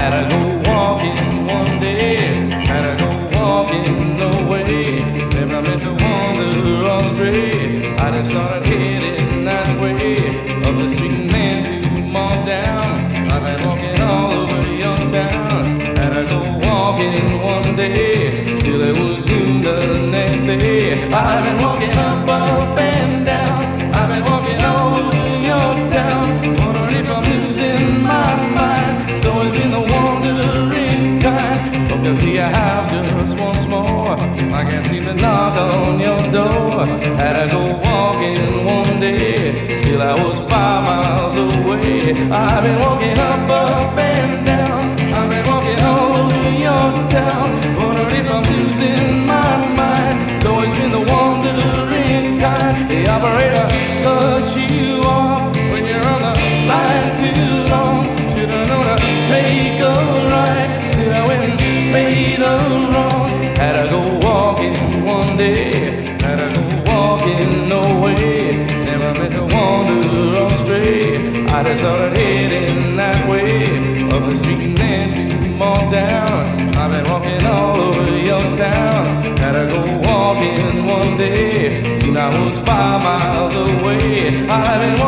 Had to go walking one day, had to go walking away. Never meant to wander astray. I just started heading that way. Up the street man to Mont down. I've been walking all over your town. Had to go walking one day till it was noon the next day. I've been walking up and down. I've been walking all over your town, wondering if I'm losing my mind. So it's been the wandering kind. Walked up to your house just once more. I can't seem to knock on your door. Had to go walking one day till I was 5 miles away. I've been walking up and down. I've been walking all over your town, wondering if I'm losing my mind. So it's been the wandering kind. The operator cut you off when you're on the line too long. Should've known to make a right. Said I went and made a wrong. Had to go walking one day, had to go walking away. Never meant to wander astray. I just started heading that way. Up the street and then to Mont down. I've been walking all over your town. Had to go walking one day since I was 5 miles away. I've been